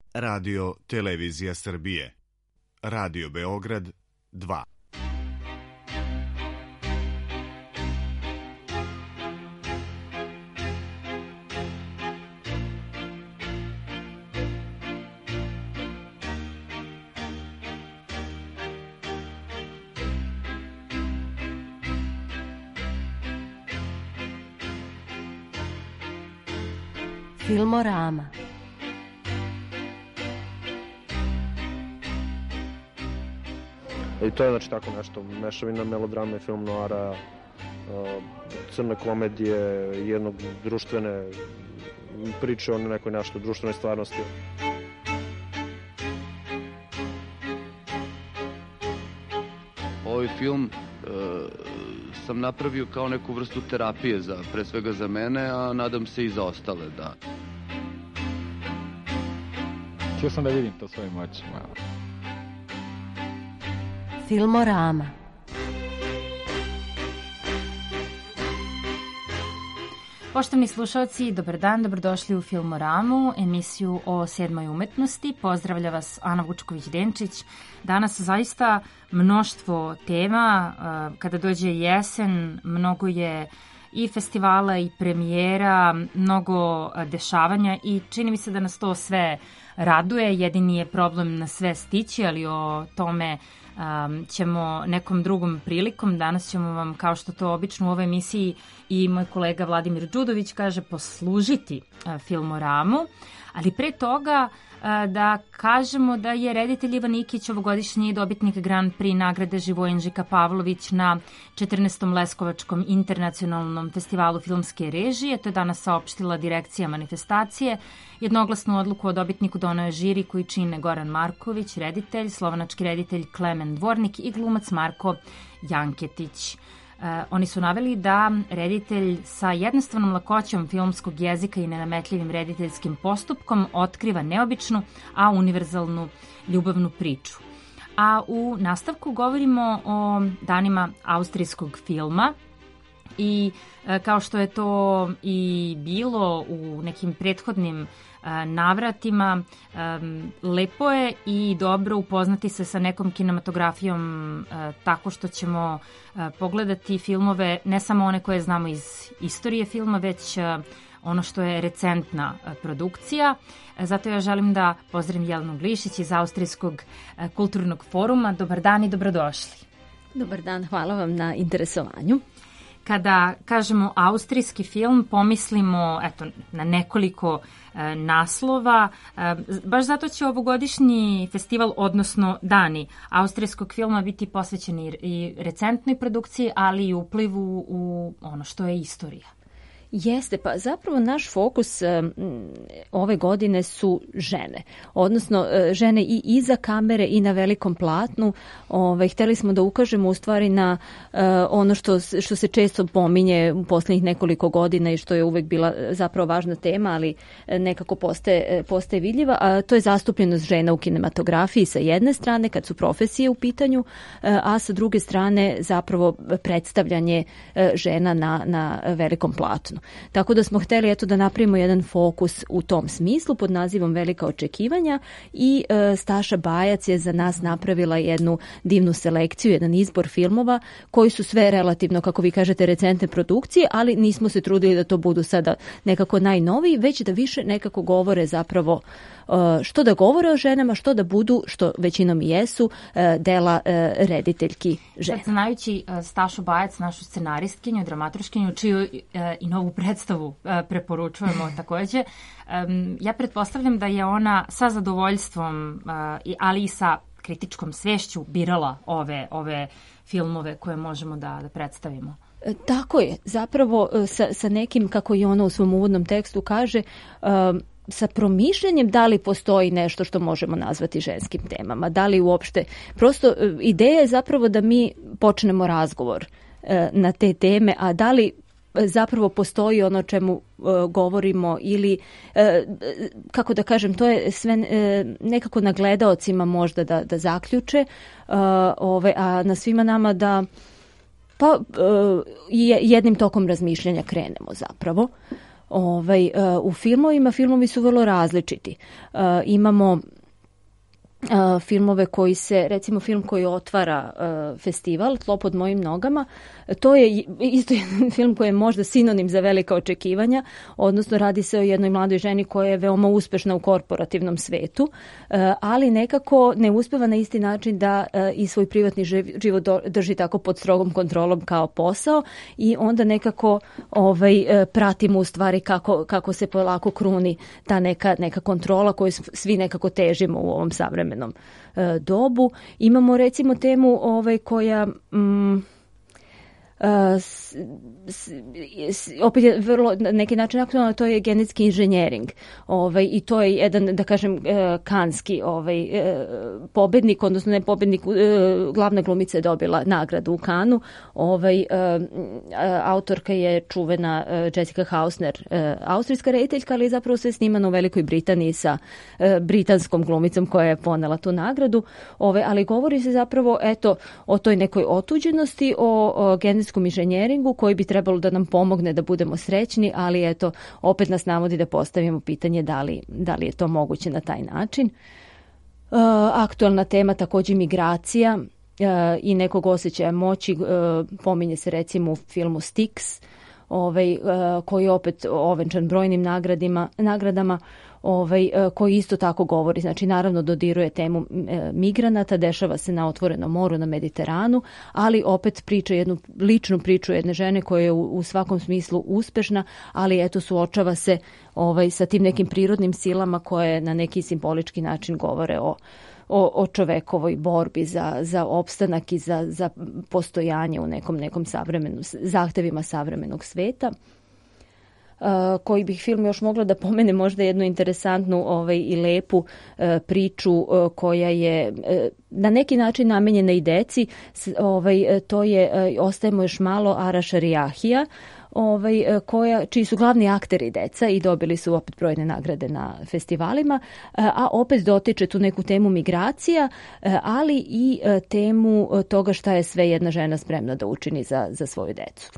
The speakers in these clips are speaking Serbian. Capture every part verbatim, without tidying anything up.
Radio Televizija Srbije. Radio Beograd dva. Filmorama. I to je znači tako nešto, mešavina melodrame, film noara, crne komedije, jednog društvene priče o nekoj nešto društvenoj stvarnosti. Ovaj film e, sam napravio kao neku vrstu terapije, za, pre svega za mene, a nadam se i za ostale, da. Htio sam da vidim to svojim očima. Filmorama. Poštovni slušalci, dobar dan, dobrodošli u Filmoramu, emisiju o sedmoj umetnosti. Pozdravlja vas Ana Vučković-Denčić. Danas zaista mnoštvo tema. Kada dođe jesen, mnogo je i festivala i premijera, mnogo dešavanja i čini mi se da nas to sve raduje. Jedini je problem na sve stići, ali o tome Um, ćemo nekom drugom prilikom. Danas ćemo vam, kao što to obično u ovoj emisiji i moj kolega Vladimir Đudović kaže, poslužiti uh, Filmoramu, ali pre toga uh, da kažemo da je reditelj Ivan Ikić ovogodišnji dobitnik Grand Prix nagrade Živojin Žika Pavlović na četrnaestom Leskovačkom internacionalnom festivalu filmske režije. To je danas saopštila direkcija manifestacije. Jednoglasnu odluku o dobitniku donao je žiri koji čine Goran Marković, reditelj, slovenački reditelj Klemen Dvornik i glumac Marko Janketić. E, oni su naveli da reditelj sa jednostavnom lakoćom filmskog jezika i nenametljivim rediteljskim postupkom otkriva neobičnu, a univerzalnu ljubavnu priču. A u nastavku govorimo o danima austrijskog filma. I e, kao što je to i bilo u nekim prethodnim e, navratima, e, lepo je i dobro upoznati se sa nekom kinematografijom e, tako što ćemo e, pogledati filmove, ne samo one koje znamo iz istorije filma, već e, ono što je recentna e, produkcija. E, zato ja želim da pozdravim Jelenu Glišić iz Austrijskog e, kulturnog foruma. Dobar dan i dobrodošli. Dobar dan, hvala vam na interesovanju. Kada kažemo austrijski film, pomislimo eto, na nekoliko e, naslova. E, baš zato će ovogodišnji festival, odnosno dani austrijskog filma, biti posvećeni i recentnoj produkciji, ali i uplivu u ono što je istorija. Jeste, pa zapravo naš fokus um, ove godine su žene, odnosno uh, žene i iza kamere i na velikom platnu. Ove, hteli smo da ukažemo u stvari na uh, ono što, što se često pominje u posljednjih nekoliko godina i što je uvek bila zapravo važna tema, ali nekako postaje, postaje vidljiva, a to je zastupljenost žena u kinematografiji sa jedne strane kad su profesije u pitanju, uh, a sa druge strane zapravo predstavljanje uh, žena na, na velikom platnu. Tako da smo hteli eto da napravimo jedan fokus u tom smislu pod nazivom Velika očekivanja i e, Staša Bajac je za nas napravila jednu divnu selekciju, jedan izbor filmova koji su sve relativno, kako vi kažete, recentne produkcije, ali nismo se trudili da to budu sada nekako najnoviji, već da više nekako govore zapravo što da govore o ženama, što da budu, što većinom i jesu, dela rediteljki žena. Sad, znajući Stašu Bajac, našu scenaristkinju, dramaturškinju, čiju i novu predstavu preporučujemo takođe, ja pretpostavljam da je ona sa zadovoljstvom, ali i sa kritičkom svešću birala ove, ove filmove koje možemo da, da predstavimo. Tako je. Zapravo sa, sa nekim, kako i ona u svom uvodnom tekstu kaže, um, sa promišljanjem da li postoji nešto što možemo nazvati ženskim temama, da li uopšte. Prosto ideja je zapravo da mi počnemo razgovor e, na te teme, a da li zapravo postoji ono čemu e, govorimo ili, e, kako da kažem, to je sve e, nekako na gledaocima možda da, da zaključe, e, ove, a na svima nama da pa e, jednim tokom razmišljanja krenemo zapravo. Ovaj, uh, u filmovima, filmovi su vrlo različiti. Uh, imamo Uh, filmove koji se, recimo film koji otvara uh, festival Tlo pod mojim nogama, to je isto jedan film koji je možda sinonim za velika očekivanja, odnosno radi se o jednoj mladoj ženi koja je veoma uspešna u korporativnom svetu, uh, ali nekako ne uspeva na isti način da uh, i svoj privatni život drži tako pod strogom kontrolom kao posao i onda nekako ovaj, uh, pratimo u stvari kako, kako se polako kruni ta neka, neka kontrola koju svi nekako težimo u ovom savremenom dobu. Imamo recimo temu ovaj, koja mm, Uh, s, s, s, opet je vrlo na neki način aktualno, to je genetski inženjering. Ovaj, i to je jedan, da kažem, uh, kanski ovaj, uh, pobednik, odnosno ne pobednik, uh, glavna glumica je dobila nagradu u Kanu. Ovaj, uh, autorka je čuvena uh, Jessica Hausner, uh, austrijska rediteljka, ali zapravo sve snimano u Velikoj Britaniji sa uh, britanskom glumicom koja je ponela tu nagradu. Ovaj, ali govori se zapravo eto, o toj nekoj otuđenosti, o, o genetskom inženjeringu koji bi trebalo da nam pomogne da budemo srećni, ali eto, opet nas navodi da postavimo pitanje da li, da li je to moguće na taj način. Uh, aktualna tema također migracija uh, i nekog osjećaja moći, uh, pominje se recimo u filmu Styx, ovaj, uh, koji je opet ovenčan brojnim nagradima, nagradama, ovaj, koji isto tako govori, znači naravno dodiruje temu migranata, dešava se na otvorenom moru, na Mediteranu, ali opet priča jednu ličnu priču jedne žene koja je u, u svakom smislu uspešna, ali eto suočava se ovaj, sa tim nekim prirodnim silama koje na neki simbolički način govore o, o, o čovekovoj borbi za, za opstanak i za, za postojanje u nekom, nekom savremenom, zahtevima savremenog sveta. Uh, koji bih film još mogla da pomene možda jednu interesantnu ovaj, i lepu uh, priču uh, koja je uh, na neki način namenjena i deci. S, ovaj, uh, to je uh, Ostajemo još malo Araša Rijahija, ovaj, uh, koja, čiji su glavni akteri deca i dobili su opet brojne nagrade na festivalima, uh, a opet dotiče tu neku temu migracija, uh, ali i uh, temu uh, toga šta je sve jedna žena spremna da učini za, za svoju decu.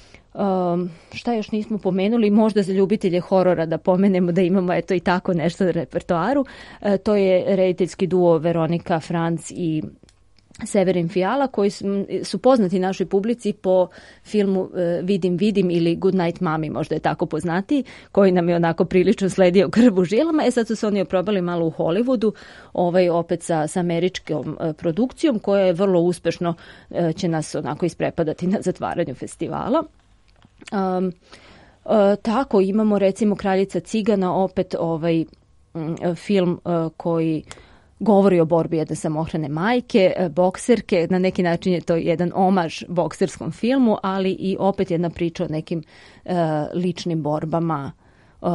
Um, šta još nismo pomenuli, možda za ljubitelje horora da pomenemo da imamo eto i tako nešto na repertoaru. E, to je rediteljski duo Veronika Franc i Severin Fiala, koji su, su poznati našoj publici po filmu e, Vidim, vidim ili Good Night Mami, možda je tako poznatiji, koji nam je onako prilično sledio krv u žilama. E sad su se oni oprobali malo u Hollywoodu, ovaj, opet sa, sa američkom e, produkcijom koja je vrlo uspešno, e, će nas onako isprepadati na zatvaranju festivala. Um, uh, tako imamo recimo Kraljica cigana, opet ovaj um, film uh, koji govori o borbi jedne samohrane majke, uh, bokserke, na neki način je to jedan omaž bokserskom filmu, ali i opet jedna priča o nekim uh, ličnim borbama uh,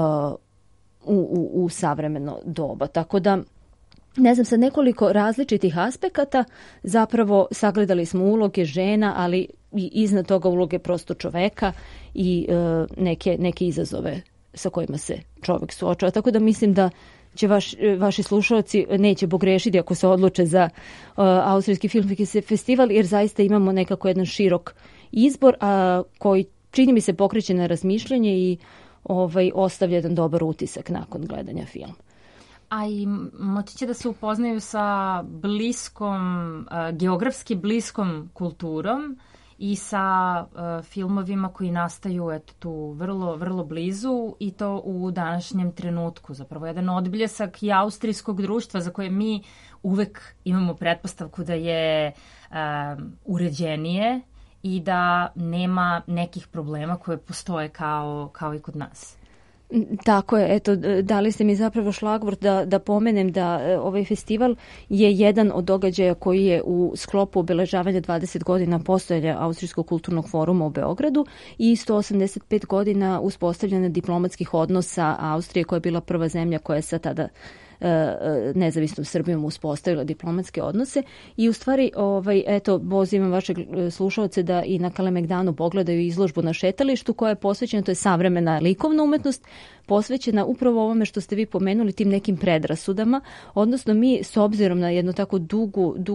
u, u, u savremeno doba. Tako da ne znam, sa nekoliko različitih aspekata zapravo sagledali smo uloge žena, ali i iznad toga uloge prosto čoveka i e, neke, neke izazove sa kojima se čovek suočava. Tako da mislim da će vaš, vaši slušalci neće pogrešiti ako se odluče za e, austrijski filmski festival, jer zaista imamo nekako jedan širok izbor, a koji čini mi se pokreće na razmišljanje i ovaj, ostavlja jedan dobar utisak nakon gledanja filma. A i moći će da se upoznaju sa bliskom, geografski bliskom kulturom i sa uh, filmovima koji nastaju eto, tu vrlo, vrlo blizu i to u današnjem trenutku. Zapravo jedan odbljesak i austrijskog društva za koje mi uvek imamo pretpostavku da je uh, uređenije i da nema nekih problema koje postoje kao, kao i kod nas. Tako je, eto, dali ste mi zapravo šlagvort da, da pomenem da ovaj festival je jedan od događaja koji je u sklopu obeležavanja dvadeset godina postojanja Austrijskog kulturnog foruma u Beogradu i sto osamdeset pet godina uspostavljanja diplomatskih odnosa Austrije, koja je bila prva zemlja koja je sa tada nezavisnom Srbijom uspostavila diplomatske odnose i u stvari ovaj, eto, pozivam vaše slušalce da i na Kalemegdanu pogledaju izložbu na šetalištu koja je posvećena, to je savremena likovna umetnost, posvećena upravo ovome što ste vi pomenuli, tim nekim predrasudama, odnosno mi s obzirom na jednu tako dugu, dugu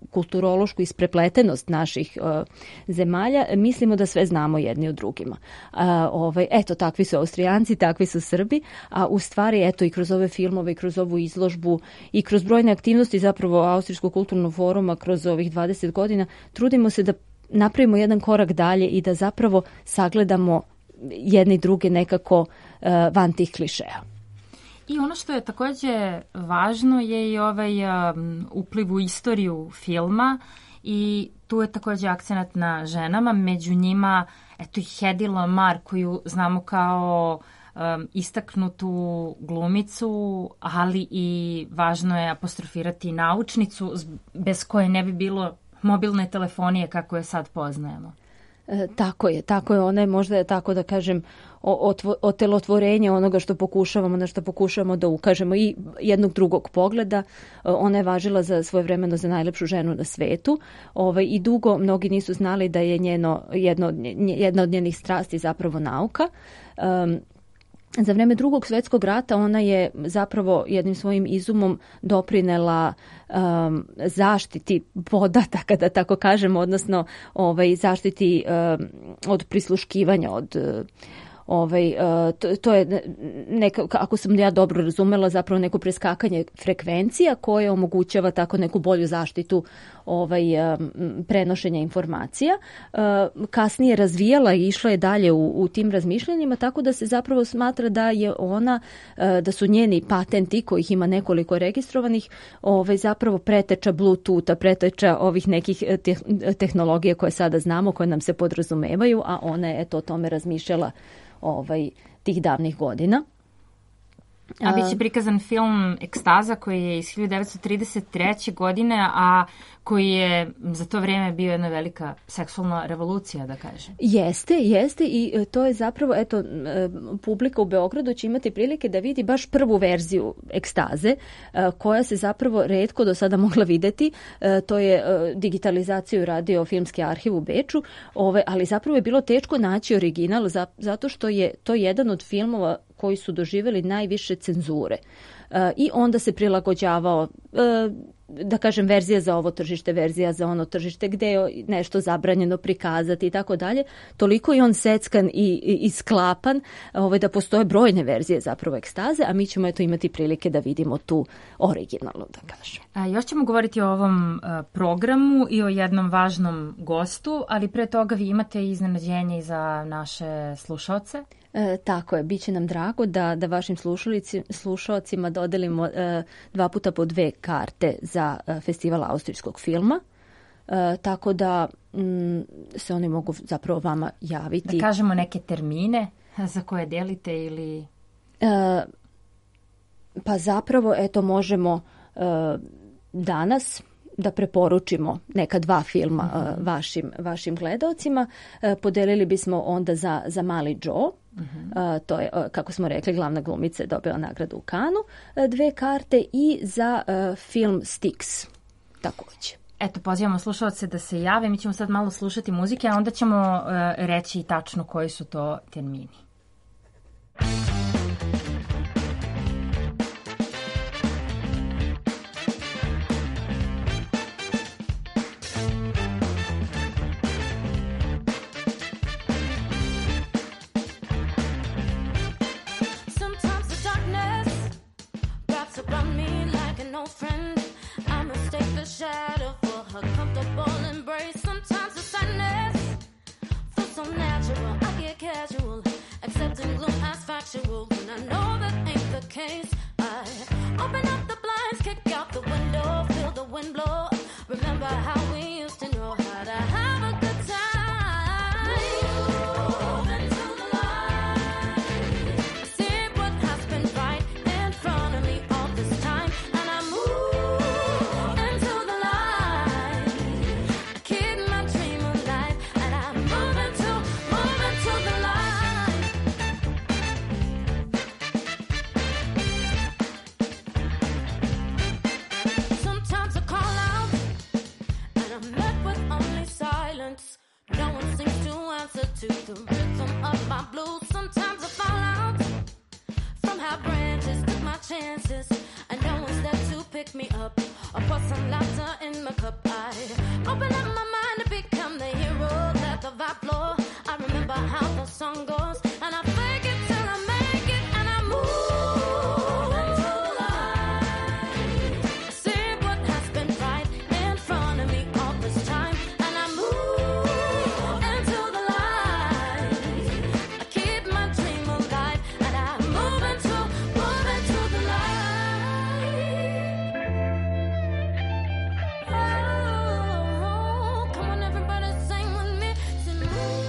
kulturološku isprepletenost naših uh, zemalja, mislimo da sve znamo jedni od drugima. Uh, ovaj, eto, takvi su Austrijanci, takvi su Srbi, a u stvari, eto, i kroz ove filmove, i kroz ovu izložbu, i kroz brojne aktivnosti zapravo Austrijskog kulturnog foruma kroz ovih dvadeset godina, trudimo se da napravimo jedan korak dalje i da zapravo sagledamo jedni druge nekako uh, van tih klišeja. I ono što je takođe važno je i ovaj um, upliv u istoriju filma i tu je takođe akcenat na ženama, među njima eto i Hedy Lamarr koju znamo kao um, istaknutu glumicu, ali i važno je apostrofirati naučnicu bez koje ne bi bilo mobilne telefonije kako je sad poznajemo. E, tako je, tako je. Ona je možda je tako da kažem otelotvorenje onoga što pokušavamo, na što pokušavamo da ukažemo i jednog drugog pogleda. Ona je važila za svojevremeno za najlepšu ženu na svetu. Ovaj, i dugo mnogi nisu znali da je njeno, jedno, jedna od njenih strasti zapravo nauka. Um, Za vreme Drugog svjetskog rata ona je zapravo jednim svojim izumom doprinela um, zaštiti podataka, da tako kažem, odnosno ovaj, zaštiti um, od prisluškivanja, od Ovaj, to, to je neka, ako sam ja dobro razumela, zapravo neko preskakanje frekvencija koje omogućava tako neku bolju zaštitu ovaj, prenošenja informacija. Kasnije razvijala i išla je dalje u, u tim razmišljanjima, tako da se zapravo smatra da je ona, da su njeni patenti, kojih ima nekoliko registrovanih, ovaj, zapravo preteča Bluetootha, preteča ovih nekih tehnologija koje sada znamo, koje nam se podrazumevaju, a ona je eto o tome razmišljala ovaj, tih davnih godina. A biće prikazan film Ekstaza koji je iz hiljadu devetsto trideset treće. godine, a koji je za to vrijeme bio jedna velika seksualna revolucija, da kažem. Jeste, jeste i to je zapravo, eto, publika u Beogradu će imati prilike da vidi baš prvu verziju Ekstaze, koja se zapravo retko do sada mogla videti. To je digitalizaciju radio Filmski arhiv u Beču, ali zapravo je bilo teško naći original zato što je to jedan od filmova koji su doživjeli najviše cenzure. E, I onda se prilagođavao, e, da kažem, verzija za ovo tržište, verzija za ono tržište, gde je nešto zabranjeno prikazati i tako dalje. Toliko je on seckan i, i, i sklapan ovaj, da postoje brojne verzije zapravo Ekstaze, a mi ćemo eto imati prilike da vidimo tu originalnu, da kažem. A, još ćemo govoriti o ovom a, programu i o jednom važnom gostu, ali pre toga vi imate iznenađenje za naše slušaoce. E, tako je, bit će nam drago da, da vašim slušalcima dodelimo e, dva puta po dve karte za e, festival austrijskog filma, e, tako da m, se oni mogu zapravo vama javiti. Da kažemo neke termine za koje delite ili... E, pa zapravo, eto, možemo e, danas da preporučimo neka dva filma uh, vašim, vašim gledaocima. Uh, podelili bismo onda za, za Mali Joe, uh-huh. uh, to je, uh, kako smo rekli, glavna glumica je dobila nagradu u Kanu, uh, dve karte i za uh, film Styx također. Eto, pozivamo slušalce da se jave, mi ćemo sad malo slušati muzike, a onda ćemo uh, reći tačno koji su to termini. Shadow for her comfortable embrace. Sometimes the sadness feels so natural. I get casual, accepting gloom as factual. When I know that ain't the case, I open up the blinds, kick out the window, feel the wind blow. Remember how we used to know how to have a good time. Move into the light. See what has been right in front of me all this time, and I move. pick me up or pour some laughter in my cup. I open up my mind to become the hero, let the vibe flow. I remember how the song goes, and I fake it till I make it, and I move into the light. I see what has been right in front of me all this time, and I move into the light. I keep my dream alive, and I move into, move into the light. Oh, come on everybody, sing with me. Sing,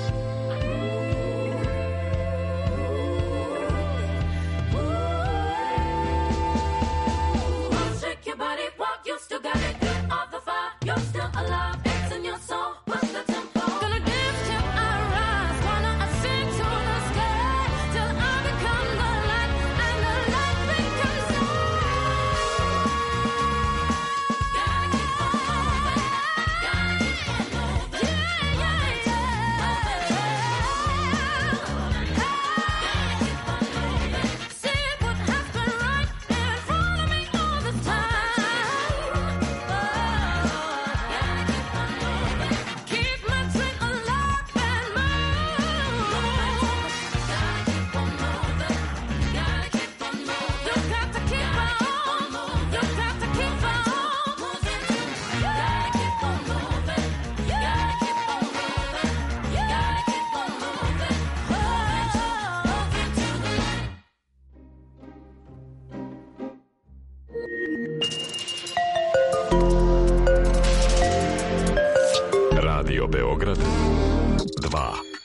ooh, shake your body, walk, you still got it. Get off the fire, you're still alive. It's in your soul, what's the tempo? Gonna dance till I rise, wanna ascend to the sky, till I become the light, and the light becomes I. Gotta keep on moving, gotta keep on moving. Yeah, yeah, yeah. Gotta keep on moving. See what has been right in front of me all this time. Oh, gotta keep on moving. Keep my dream alive and move. Gotta keep on moving. Gotta keep on moving. You got to keep on moving. You got to keep on moving. Gotta keep on moving. Gotta keep on moving. Gotta keep on moving. Moving to the light. Radio Beograd dva.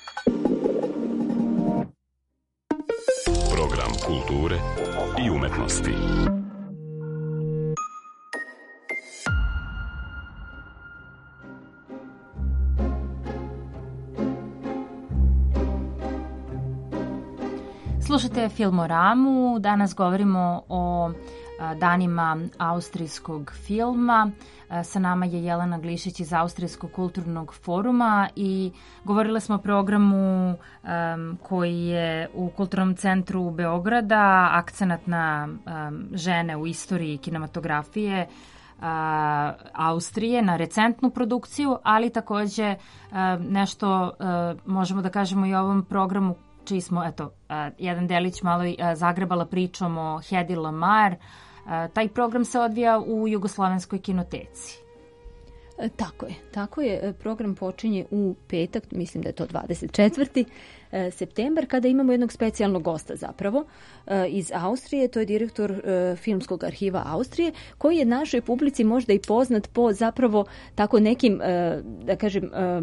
Program kulture i umetnosti. Slušajte Filmoramu, danas govorimo o a, danima austrijskog filma. A, Sa nama je Jelena Glišić iz Austrijskog kulturnog foruma i govorile smo o programu um, koji je u Kulturnom centru Beograda, akcenat na um, žene u istoriji kinematografije a, Austrije, na recentnu produkciju, ali takođe a, nešto a, možemo da kažemo i o ovom programu čiji smo, eto, a, jedan delić malo i a, zagrebala pričom o Hedi Lamar. A, taj program se odvija u Jugoslovenskoj kinoteci. E, Tako je, tako je. E, Program počinje u petak, mislim da je to dvadeset četvrti e, septembar, kada imamo jednog specijalnog gosta zapravo e, iz Austrije, to je direktor e, Filmskog arhiva Austrije, koji je našoj publici možda i poznat po zapravo tako nekim, e, da kažem, e,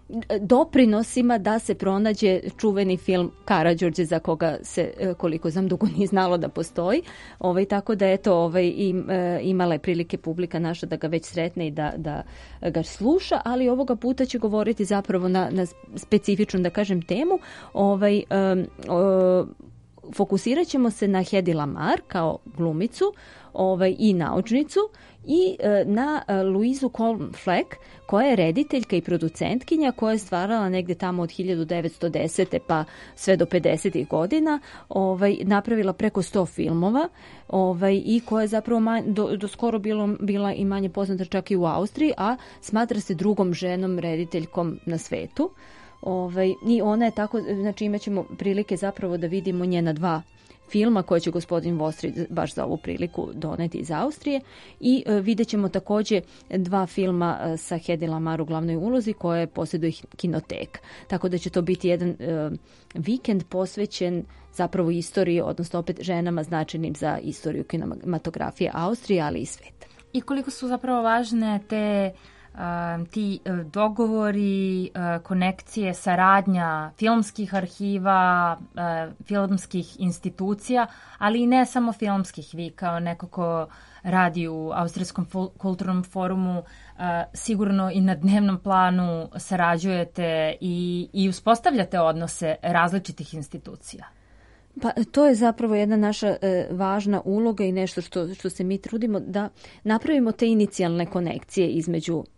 doprinosima da se pronađe čuveni film Karađorđe, za koga se, e, koliko znam, dugo nije znalo da postoji. Ovaj, tako da eto, ovaj, im, e, imala je prilike publika naša da ga već sretne i da, da ga sluša, ali ovoga puta će govoriti zapravo na, na specifičnu, da kažem, temu. Ovaj, um, o, fokusirat ćemo se na Hedi Lamar kao glumicu ovaj, i naučnicu i e, na e, Luizu Colm Fleck, koja je rediteljka i producentkinja koja je stvarala negde tamo od hiljadu devetsto desete pa sve do pedesetih godina, ovaj, napravila preko sto filmova ovaj, i koja je zapravo manj, do, do skoro bilo, bila i manje poznata čak i u Austriji, a smatra se drugom ženom rediteljkom na svetu. Ovaj, I ona je tako, znači imat ćemo prilike zapravo da vidimo njena dva filma koje će gospodin Vostrid baš za ovu priliku doneti iz Austrije i e, vidjet ćemo također dva filma e, sa Hedi Lamar u glavnoj ulozi koje posjeduje kinoteka. Tako da će to biti jedan e, vikend posvećen zapravo istoriji, odnosno opet ženama značajnim za istoriju kinematografije Austrije, ali i sveta. I koliko su zapravo važne te uh, ti uh, dogovori, uh, konekcije, saradnja filmskih arhiva, uh, filmskih institucija, ali i ne samo filmskih. Vi kao neko ko radi u Austrijskom kulturnom forumu, uh, sigurno i na dnevnom planu sarađujete i, i uspostavljate odnose različitih institucija. Pa to je zapravo jedna naša e, važna uloga i nešto što, što se mi trudimo da napravimo te inicijalne konekcije između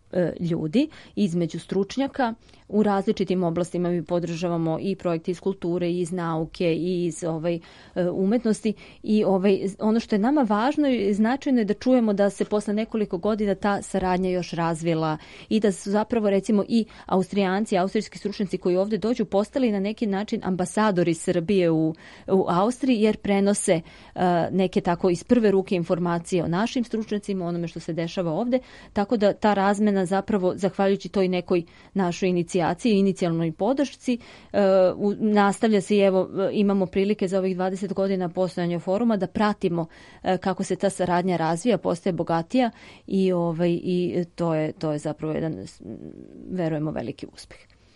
e, ljudi, između stručnjaka u različitim oblastima. Mi podržavamo i projekte iz kulture, i iz nauke, i iz ovaj, e, umetnosti. I ovaj, ono što je nama važno i značajno je da čujemo da se posle nekoliko godina ta saradnja još razvila i da su zapravo recimo i Austrijanci, austrijski stručnjaci koji ovdje dođu postali na neki način ambasadori Srbije u, u Austriji jer prenose uh, neke tako iz prve ruke informacije o našim stručnjacima, onome što se dešava ovdje, tako da ta razmena zapravo, zahvaljujući toj nekoj našoj inicijaciji, inicijalnoj podršci, uh, u, nastavlja se i evo imamo prilike za ovih dvadeset godina postojanja foruma da pratimo uh, kako se ta saradnja razvija, postaje bogatija i, ovaj, i to, je, to je zapravo jedan, verujemo, veliki uspjeh.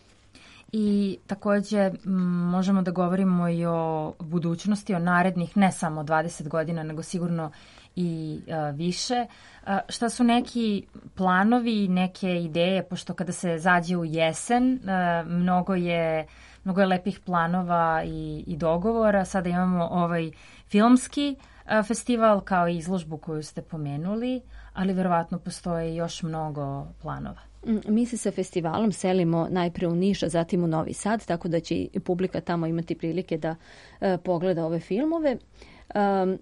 I takođe možemo da govorimo i o budućnosti, o narednih ne samo dvadeset godina, nego sigurno i a, više. A, šta su neki planovi, neke ideje, pošto kada se zađe u jesen, a, mnogo je mnogo je lepih planova i, i dogovora. Sada imamo ovaj filmski a, festival kao i izložbu koju ste pomenuli, ali verovatno postoje još mnogo planova. Mi se sa festivalom selimo najpre u Niš, a zatim u Novi Sad, tako da će i publika tamo imati prilike da e, pogleda ove filmove. Um,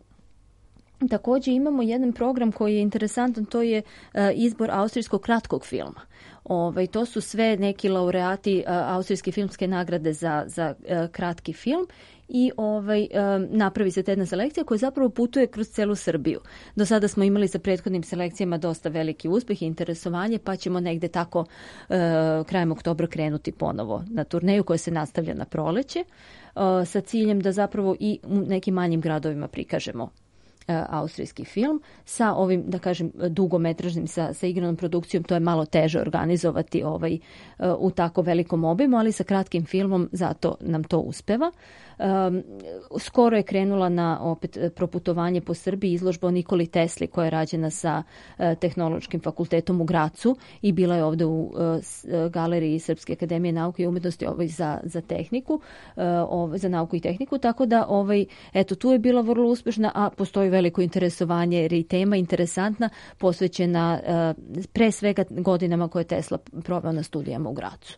Također imamo jedan program koji je interesantan, to je e, izbor austrijskog kratkog filma. Ovaj, to su sve neki laureati e, austrijske filmske nagrade za, za e, kratki film i ovaj, e, napravi se jedna selekcija koja zapravo putuje kroz celu Srbiju. Do sada smo imali sa prethodnim selekcijama dosta veliki uspjeh i interesovanje, pa ćemo negde tako e, krajem oktobra krenuti ponovo na turneju koja se nastavlja na proleće e, sa ciljem da zapravo i u nekim manjim gradovima prikažemo austrijski film sa ovim, da kažem, dugometražnim, sa, sa igranom produkcijom. To je malo teže organizovati ovaj, u tako velikom obimu, ali sa kratkim filmom zato nam to uspeva. Um, skoro je krenula na opet proputovanje po Srbiji izložba o Nikoli Tesli koja je rađena sa uh, Tehnološkim fakultetom u Gracu i bila je ovdje u uh, galeriji Srpske akademije nauke i umjetnosti ovaj, za, za tehniku, uh, ovaj, za nauku i tehniku, tako da ovaj, eto, tu je bila vrlo uspješna, a postoji veliko interesovanje jer je i tema interesantna, posvećena uh, pre svega godinama koje je Tesla proveo na studijama u Gracu.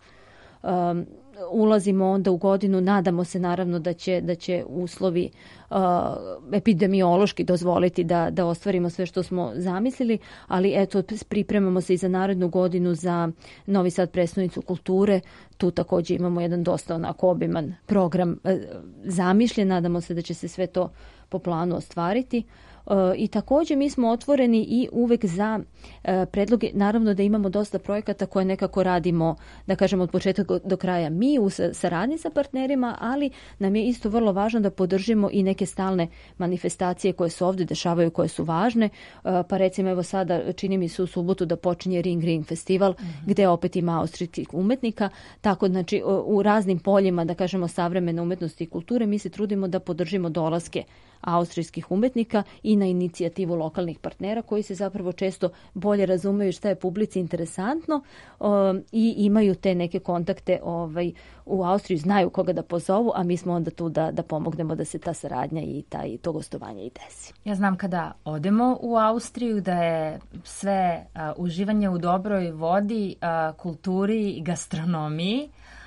Um, ulazimo onda u godinu, nadamo se naravno da će, da će uslovi uh, epidemiološki dozvoliti da, da ostvarimo sve što smo zamislili, ali eto, pripremamo se i za narednu godinu za Novi Sad prestonicu kulture. Tu također imamo jedan dosta onako obiman program uh, zamišljen, nadamo se da će se sve to po planu ostvariti. I također mi smo otvoreni i uvek za predloge, naravno da imamo dosta projekata koje nekako radimo, da kažemo od početka do kraja mi u saradnji sa partnerima, ali nam je isto vrlo važno da podržimo i neke stalne manifestacije koje se ovdje dešavaju, koje su važne, pa recimo evo sada čini mi se u subotu da počinje Ring Ring festival, mm-hmm. gde opet ima austrijskih umetnika, tako znači u raznim poljima, da kažemo savremene umetnosti i kulture, mi se trudimo da podržimo dolaske austrijskih umetnika i na inicijativu lokalnih partnera koji se zapravo često bolje razumeju šta je publici interesantno um, i imaju te neke kontakte ovaj, u Austriji, znaju koga da pozovu, a mi smo onda tu da, da pomognemo da se ta saradnja i taj, to gostovanje i desi. Ja znam kada odemo u Austriju da je sve uh, uživanje u dobroj vodi, uh, kulturi i gastronomiji,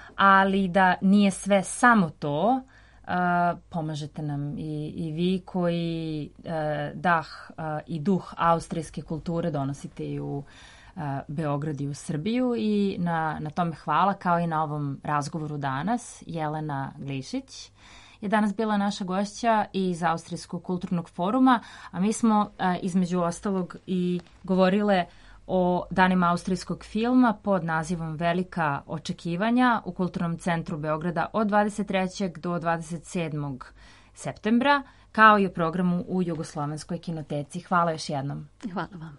ali da nije sve samo to. Uh, pomažete nam i, i vi koji uh, dah uh, i duh austrijske kulture donosite i u uh, Beograd i u Srbiju i na, na tome hvala, kao i na ovom razgovoru danas. Jelena Glišić je danas bila naša gošća iz Austrijskog kulturnog foruma, a mi smo uh, između ostalog i govorile o danima austrijskog filma pod nazivom Velika očekivanja u Kulturnom centru Beograda od dvadeset trećeg do dvadeset sedmog septembra, kao i o programu u Jugoslovenskoj kinoteci. Hvala još jednom. Hvala vam.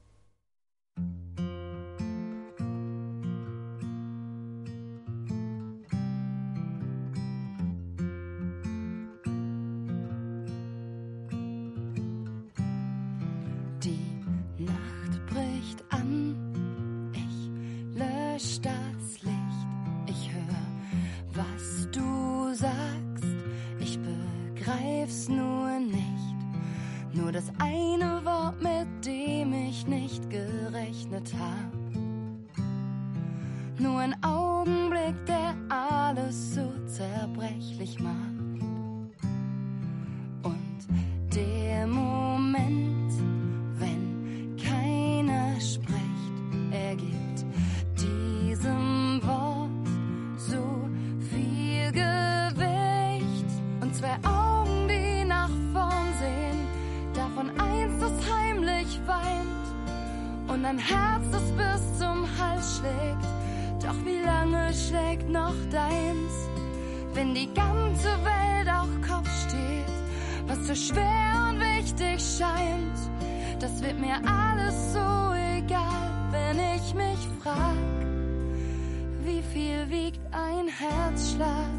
Das Licht, ich hör, was du sagst, ich begreif's nur nicht, nur das eine Wort, mit dem ich nicht gerechnet hab. ein Augenblick, der alles so zerbrechlich macht. Und der Moment, wenn keiner spricht, ergibt diesem Wort so viel Gewicht. Und zwei Augen, die nach vorn sehen, davon eins, das heimlich weint. Und ein Herz, das bis zum Hals schlägt. Doch wie lange schlägt noch deins? Wenn die ganze Welt auf Kopf steht, was so schwer und wichtig scheint, das wird mir alles so egal, wenn ich mich frag, wie viel wiegt ein Herzschlag?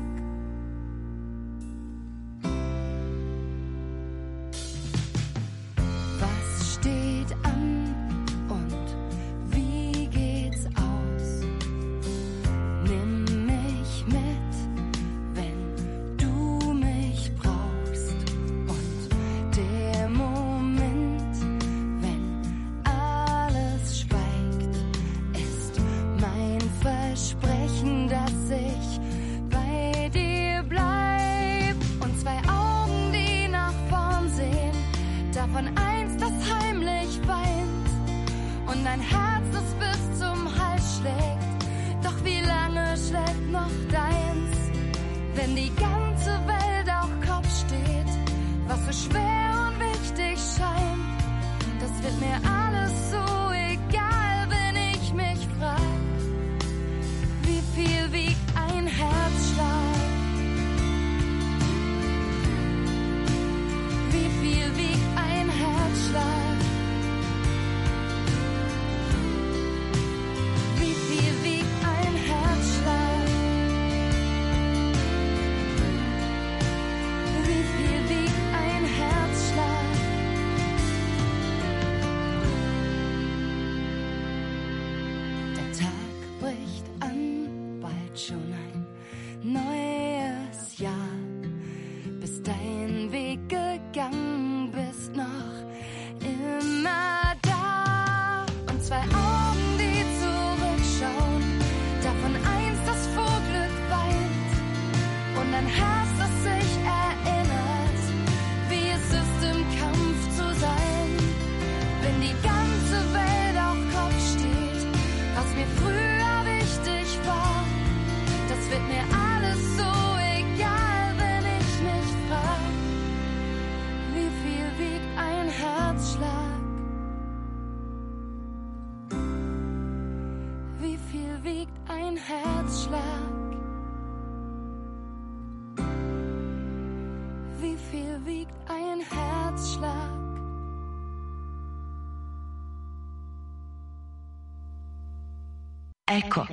Was steht an und wie geht's aus? Nimm mich mit, wenn du mich brauchst. Und der Moment, wenn alles schweigt, ist mein Versprechen, dass ich bei dir bleib. Und zwei Augen, die nach vorn sehen, davon eins, das heimlich weint. Und ein Herz, das bis zum Hals schlägt. Doch wie lange schlägt noch deins? Wenn die ganze Welt auf Kopf steht, was so schwer und wichtig scheint, das wird mir alles so egal, wenn ich mich frag, wie viel wiegt ein Herzschlag? Wie viel wiegt ein Herzschlag? Wie viel wiegt ein Herzschlag? Wie viel wiegt ein Herzschlag? Der Tag bricht an, bald schon ein neues Jahr. Bist deinen Weg gegangen, bist noch immer da. Und zwei Augen, die zurückschauen, davon eins, das vor Glück weint. Und ein Herz, das sich erinnert, wie es ist, im Kampf zu sein. Wenn die ganze Welt auf Kopf steht, was mir früher wichtig war, das wird mir alles so egal, wenn ich mich frag, wie viel wiegt ein Herzschlag? Wie viel wiegt ein Herzschlag? Wie viel wiegt ein Herzschlag? Eko.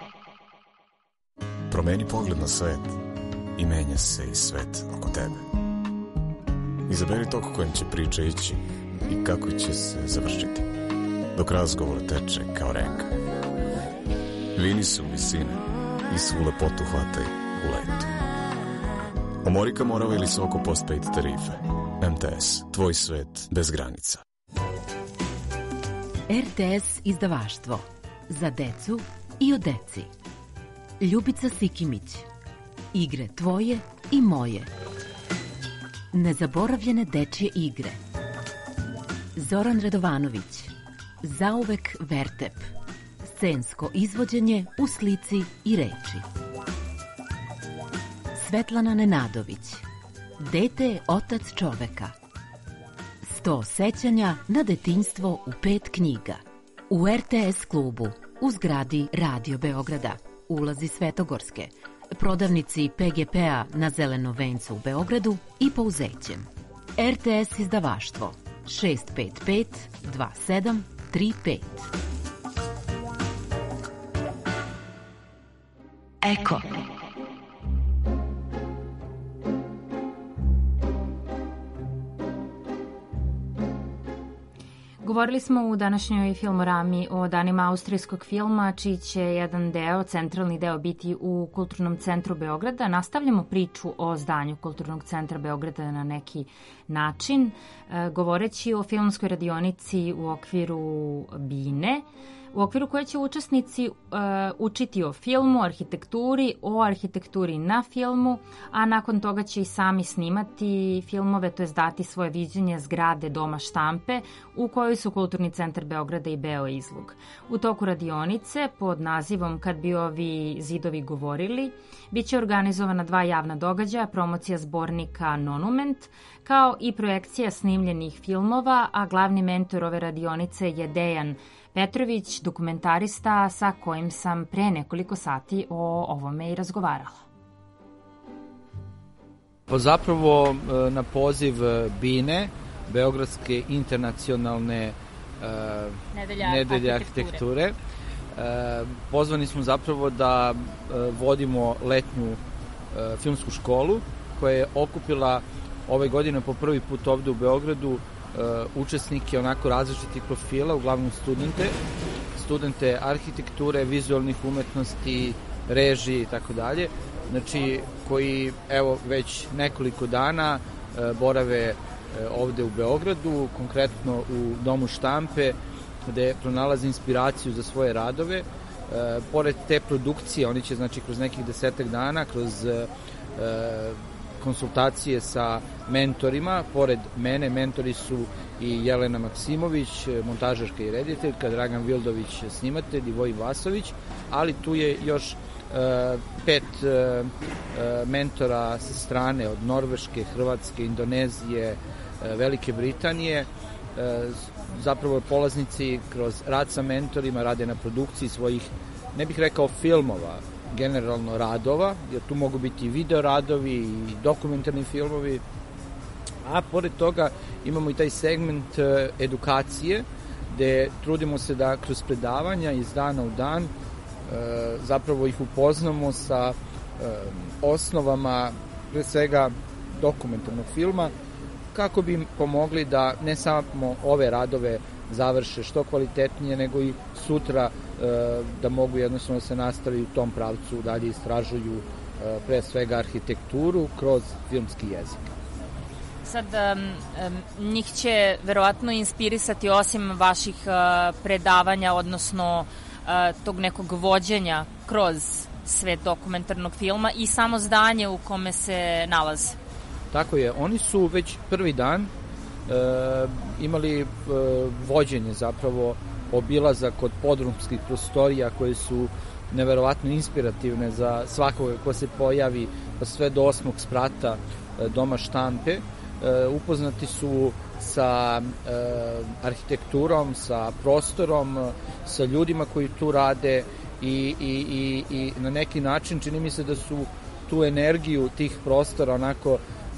Promeni pogled na svet i menja se i svet oko tebe. Izaberi tok kojim će priča ići i kako će se završiti, dok razgovor teče kao reka. Vini se u visine i svu lepotu hvataj u letu. Omorika Morava ili Soko postpaid tarife. M T S, tvoj svet bez granica. R T S izdavaštvo. Za decu i o deci. Ljubica Sikimić. Igre tvoje i moje. Nezaboravljene dečje igre. Zoran Radovanović. Zauvek Vertep. Scensko izvođenje u slici i reči. Svetlana Nenadović. Dete je otac čoveka. Sto sećanja na detinjstvo u pet knjiga. U R T S klubu u zgradi Radio Beograda, ulazi Svetogorske, prodavnici P G P-a na Zelenom vencu u Beogradu i Pouzećem. R T S izdavaštvo šest pet pet dva sedam tri pet. Eko. Govorili smo u današnjoj Filmorami o danima austrijskog filma, čiji će jedan deo, centralni deo, biti u Kulturnom centru Beograda. Nastavljamo priču o zdanju Kulturnog centra Beograda na neki način, govoreći o filmskoj radionici u okviru Bine, u okviru koje će učesnici uh, učiti o filmu, arhitekturi, o arhitekturi na filmu, a nakon toga će i sami snimati filmove, to je dati svoje viđenje zgrade Doma štampe u kojoj su Kulturni centar Beograda i Beo izlog. U toku radionice, pod nazivom Kad bi ovi zidovi govorili, bit će organizovana dva javna događaja, promocija zbornika Nonument, kao i projekcija snimljenih filmova, a glavni mentor ove radionice je Dejan Petrović, dokumentarista sa kojim sam pre nekoliko sati o ovome i razgovarala. Pa zapravo na poziv Bine, Beogradske internacionalne uh, nedelja, nedelje arhitekture, arhitekture uh, pozvani smo zapravo da uh, vodimo letnju uh, filmsku školu koja je okupila ove godine po prvi put ovde u Beogradu Uh, učesnike onako različitih profila, uglavnom studente, studente arhitekture, vizualnih umetnosti, režije i tako dalje, znači koji evo već nekoliko dana uh, borave uh, ovde u Beogradu, konkretno u Domu štampe, gde pronalaze inspiraciju za svoje radove. Uh, pored te produkcije, oni će znači kroz nekih desetak dana, kroz uh, konsultacije sa mentorima, pored mene mentori su i Jelena Maksimović, montažerka i rediteljka, Dragan Vildović, snimatelj i Vojin Vasović, ali tu je još uh, pet uh, mentora sa strane od Norveške, Hrvatske, Indonezije, uh, Velike Britanije. Uh, zapravo polaznici kroz rad sa mentorima rade na produkciji svojih, ne bih rekao filmova, generalno radova, jer tu mogu biti i video radovi i dokumentarni filmovi, a pored toga imamo i taj segment e, edukacije, gde trudimo se da kroz predavanja iz dana u dan e, zapravo ih upoznamo sa e, osnovama, pre svega, dokumentarnog filma, kako bi im pomogli da ne samo ove radove završe što kvalitetnije, nego i sutra da mogu jednostavno se nastavi u tom pravcu, dalje istražuju pre svega arhitekturu kroz filmski jezik. Sad, um, njih će verovatno inspirisati osim vaših uh, predavanja, odnosno uh, tog nekog vođenja kroz svet dokumentarnog filma i samo zdanje u kome se nalaze. Tako je, oni su već prvi dan uh, imali uh, vođenje zapravo obilazak od podrumskih prostorija koje su neverovatno inspirativne za svakoga ko se pojavi, pa sve do osmog sprata Doma štampe. Upoznati su sa arhitekturom, sa prostorom, sa ljudima koji tu rade i, i, i, i na neki način čini mi se da su tu energiju tih prostora onako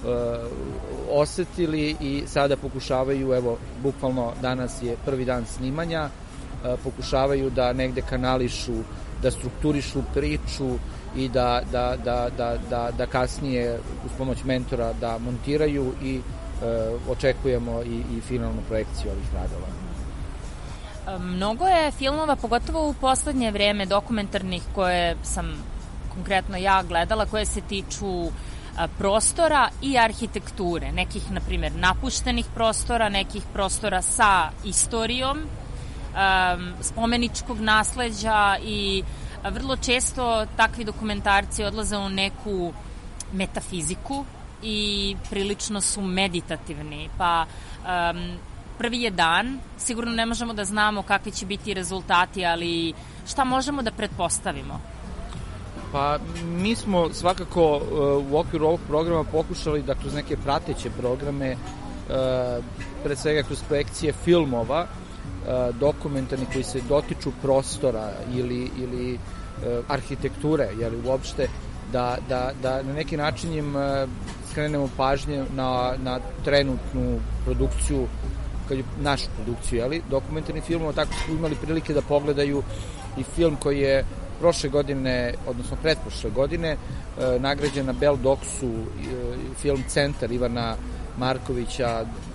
osetili i sada pokušavaju, evo, bukvalno danas je prvi dan snimanja, pokušavaju da negde kanališu, da strukturišu priču i da, da, da, da, da, da kasnije uz pomoć mentora da montiraju i e, očekujemo i, i finalnu projekciju ovih radova. Mnogo je filmova, pogotovo u poslednje vreme, dokumentarnih koje sam konkretno ja gledala, koje se tiču prostora i arhitekture, nekih, na primjer, napuštenih prostora, nekih prostora sa istorijom, um, spomeničkog nasleđa i vrlo često takvi dokumentarci odlaze u neku metafiziku i prilično su meditativni, pa um, prvi je dan, sigurno ne možemo da znamo kakvi će biti rezultati, ali šta možemo da pretpostavimo? Pa mi smo svakako uh, u okviru ovog programa pokušali da kroz neke prateće programe, uh, pre svega kroz projekcije filmova, uh, dokumentarni koji se dotiču prostora ili, ili uh, arhitekture, jeli uopšte, da, da, da na neki način im uh, skrenemo pažnje na, na trenutnu produkciju, kad je našu produkciju, jeli, dokumentarni filmova, tako smo imali prilike da pogledaju i film koji je prošle godine, odnosno pretprošle godine, e, nagrađen na Bell Docksu e, film Centar Ivana Markovića,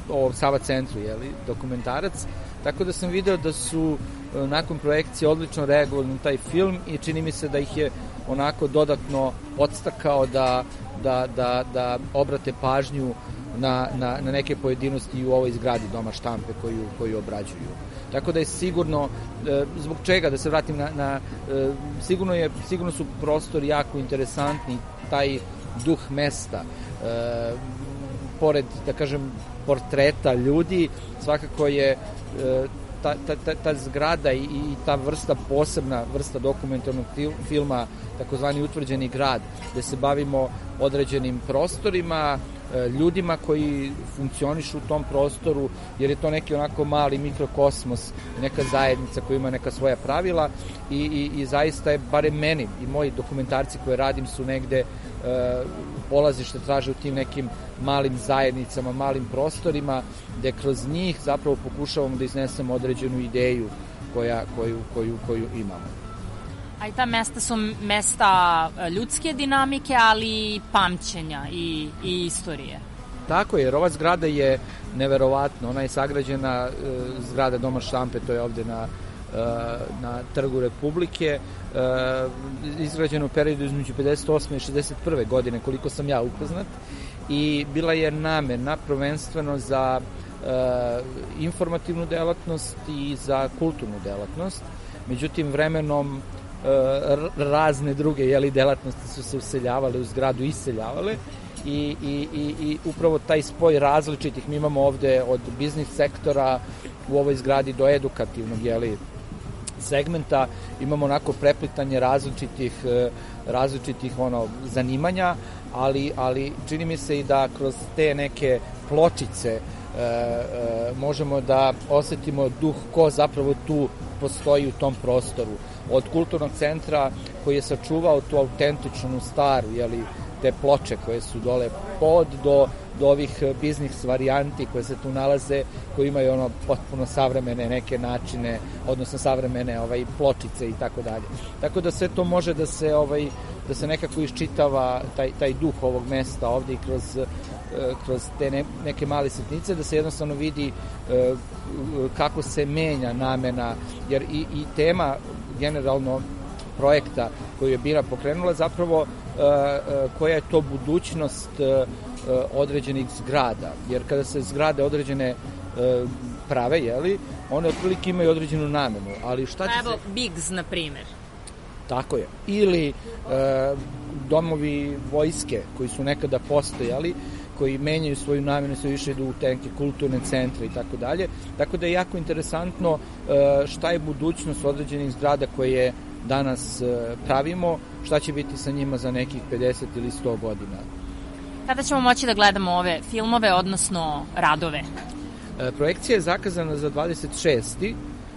o Sava centru, jeli, dokumentarac, tako da sam video da su nakon projekcije odlično reagovali na taj film i čini mi se da ih je onako dodatno podstakao da, da, da, da obrate pažnju na, na, na neke pojedinosti u ovoj zgradi Doma štampe koju, koju obrađuju. Tako da je sigurno, zbog čega, da se vratim na, na sigurno, je, sigurno su prostori jako interesantni, taj duh mesta, e, pored, da kažem, portreta ljudi, svakako je e, ta, ta, ta, ta zgrada i, i ta vrsta, posebna vrsta dokumentarnog filma, takozvani utvrđeni grad, gde se bavimo određenim prostorima, ljudima koji funkcionišu u tom prostoru, jer je to neki onako mali mikrokosmos, neka zajednica koja ima neka svoja pravila i, i, i zaista je, barem meni i moji dokumentarci koje radim su negde e, polazište traže u tim nekim malim zajednicama, malim prostorima, gde kroz njih zapravo pokušavamo da iznesemo određenu ideju koja, koju, koju, koju imamo. A i ta mesta su mesta ljudske dinamike, ali i pamćenja i, i istorije. Tako je, jer ova zgrada je neverovatna. Ona je sagrađena, zgrada Doma štampe, to je ovde na, na Trgu Republike, izgrađena u periodu između pedeset osme i šezdeset prve godine, koliko sam ja upoznat, i bila je namerna prvenstveno za informativnu delatnost i za kulturnu delatnost. Međutim, vremenom razne druge jeli, delatnosti su se useljavale u zgradu, iseljavale i, i, i, i upravo taj spoj različitih, mi imamo ovde od biznis sektora u ovoj zgradi do edukativnog jeli, segmenta, imamo onako preplitanje različitih, različitih ono, zanimanja, ali, ali čini mi se i da kroz te neke pločice e, e, možemo da osetimo duh ko zapravo tu postoji u tom prostoru. Od kulturnog centra koji je sačuvao tu autentičnu staru, jeli, te ploče koje su dole pod, do, do ovih biznis varijanti koje se tu nalaze, koji imaju ono potpuno savremene neke načine, odnosno savremene ovaj, pločice i tako dalje. Tako da sve to može da se, ovaj, da se nekako iščitava taj, taj duh ovog mesta ovde i kroz, kroz te ne, neke male sitnice, da se jednostavno vidi kako se menja namena, jer i, i tema generalno projekta koju je Bira pokrenula zapravo uh, uh, koja je to budućnost uh, određenih zgrada, jer kada se zgrade određene uh, prave, jeli, one otprilike imaju određenu namenu, ali šta će Evo, se... Biggs, na primer. Tako je. Ili uh, domovi vojske koji su nekada postojali, koji menjaju svoju namenu, sve više idu u te neke kulturne centre i tako dalje. Tako da je jako interesantno uh, šta je budućnost određenih zgrada koje danas pravimo, šta će biti sa njima za nekih pedeset ili sto godina. Kada ćemo moći da gledamo ove filmove, odnosno radove? E, projekcija je zakazana za dvadeset šesti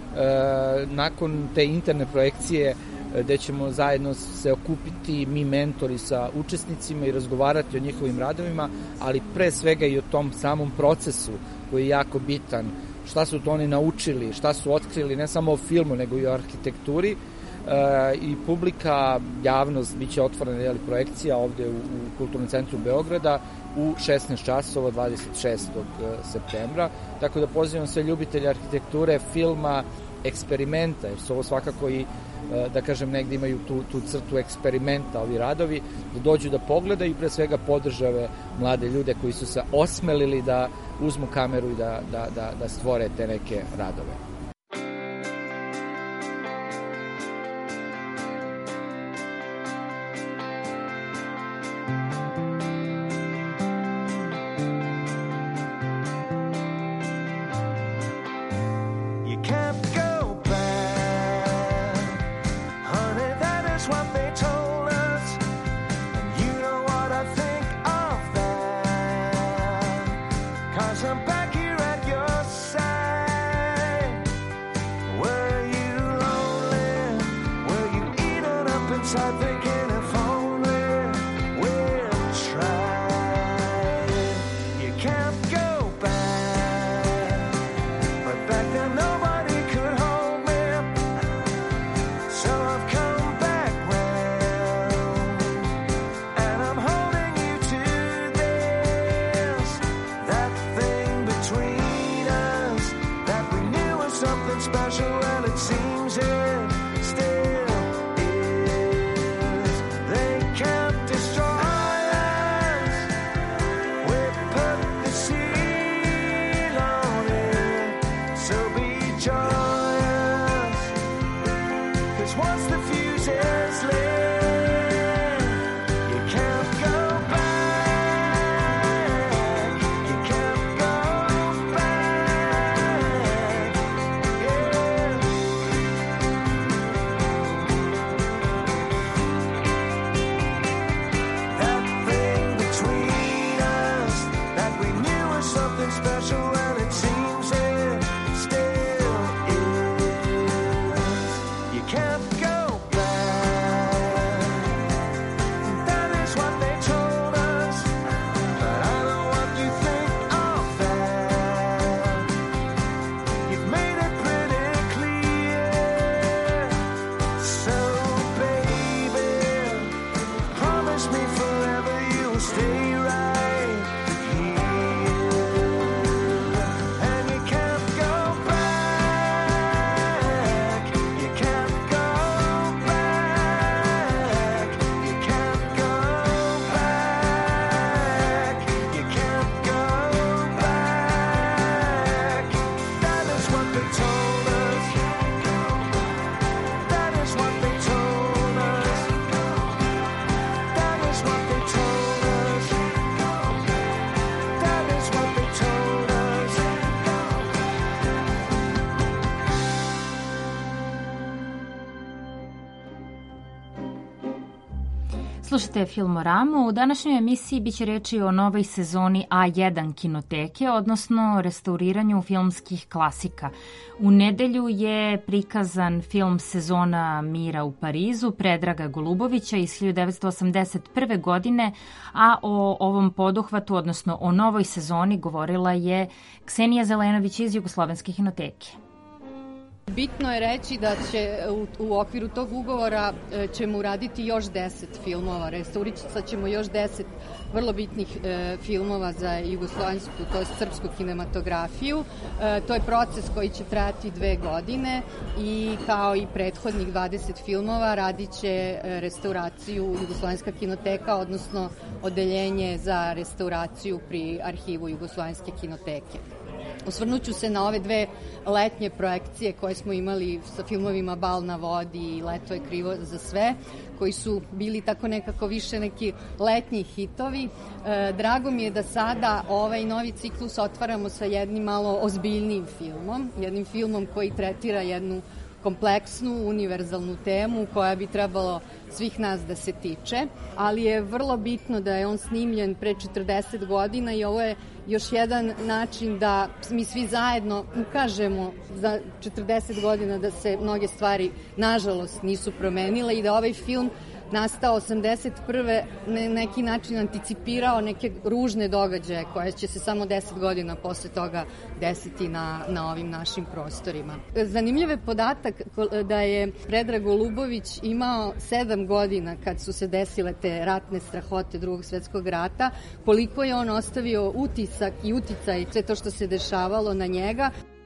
E, nakon te interne projekcije gde ćemo zajedno se okupiti mi mentori sa učesnicima i razgovarati o njihovim radovima, ali pre svega i o tom samom procesu koji je jako bitan, šta su to oni naučili, šta su otkrili ne samo o filmu nego i o arhitekturi. E, i publika, javnost, bit će otvorena jeli, projekcija ovde u, u Kulturnom centru Beograda u šesnaest časova dvadeset šestog septembra, tako da pozivam sve ljubitelje arhitekture, filma, eksperimenta, jer su ovo svakako i, da kažem, negde imaju tu, tu crtu eksperimenta ovi radovi, da dođu da pogledaju i pre svega podržave mlade ljude koji su se osmelili da uzmu kameru i da, da, da, da stvore te neke radove. Between something special, well it seems it still is. They can't destroy us. We put the seal on it, so be joyous. 'Cause once the fuse is lit, you can't go back. You can't go back. Yeah. That thing between us that we knew was something special, and it seems it still is. You can't go back. That is what they told us, but I know what you think of that. You've made it pretty clear. So baby, promise me forever you'll stay right here. And you can't go back. You can't go back. You can't go back. You can't go back. That is what they told us. That is what they told us. That is what they told us. That is what they told us. Slušajte Filmoramu. U današnjoj emisiji biće reči o novoj sezoni A jedan kinoteke, odnosno restauriranju filmskih klasika. U nedelju je prikazan film Sezona mira u Parizu Predraga Golubovića iz hiljadu devetsto osamdeset prve. godine, a o ovom poduhvatu, odnosno o novoj sezoni, govorila je Ksenija Zelenović iz Jugoslovenske kinoteke. Bitno je reći da će u, u okviru tog ugovora e, ćemo uraditi još deset filmova, restauricat ćemo još deset vrlo bitnih e, filmova za jugoslovensku, to je srpsku kinematografiju. E, to je proces koji će trajati dve godine i kao i prethodnih dvadeset filmova radit će e, restauraciju Jugoslovenska kinoteka, odnosno odeljenje za restauraciju pri arhivu Jugoslovenske kinoteke. Osvrnuću se na ove dve letnje projekcije koje smo imali sa filmovima Bal na vodi i Leto je krivo za sve, koji su bili tako nekako više neki letnji hitovi. E, drago mi je da sada ovaj novi ciklus otvaramo sa jednim malo ozbiljnijim filmom, jednim filmom koji tretira jednu kompleksnu, univerzalnu temu koja bi trebalo svih nas da se tiče, ali je vrlo bitno da je on snimljen pre četrdeset godina i ovo je još jedan način da mi svi zajedno ukažemo za četrdeset godina da se mnoge stvari nažalost nisu promenile i da ovaj film nastao osamdeset prve na neki način anticipirao neke ružne događaje koje će se samo deset godina posle toga desiti na, na ovim našim prostorima. Zanimljiv je podatak da je Predrag Golubović imao sedam godina kad su se desile te ratne strahote Drugog svetskog rata, koliko je on ostavio utisak i uticaj sve to što se dešavalo na njega.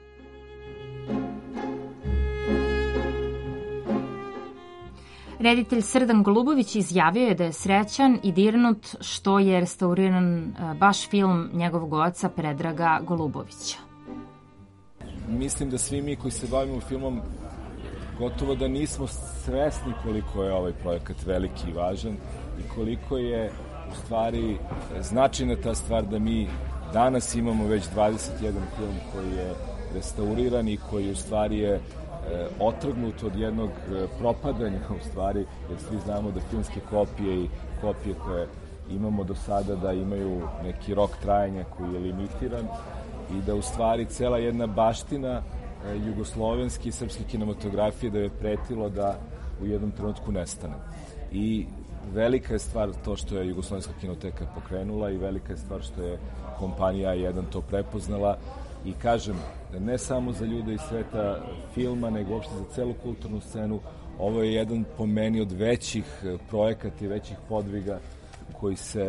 Reditelj Srdan Golubović izjavio je da je srećan i dirnut što je restauriran baš film njegovog oca Predraga Golubovića. Mislim da svi mi koji se bavimo filmom gotovo da nismo svesni koliko je ovaj projekat veliki i važan i koliko je u stvari značajna ta stvar da mi danas imamo već dvadeset jedan film koji je restauriran i koji u stvari je otrgnut od jednog propadanja u stvari, jer svi znamo da filmske kopije i kopije koje imamo do sada da imaju neki rok trajanja koji je limitiran i da u stvari cela jedna baština jugoslovenske i srpske kinematografije da je pretilo da u jednom trenutku nestane. I velika je stvar to što je Jugoslovenska kinoteka pokrenula i velika je stvar što je kompanija A jedan to prepoznala i kažem, ne samo za ljude iz sveta filma, nego uopšte za celu kulturnu scenu, ovo je jedan po meni od većih projekata i većih podviga koji se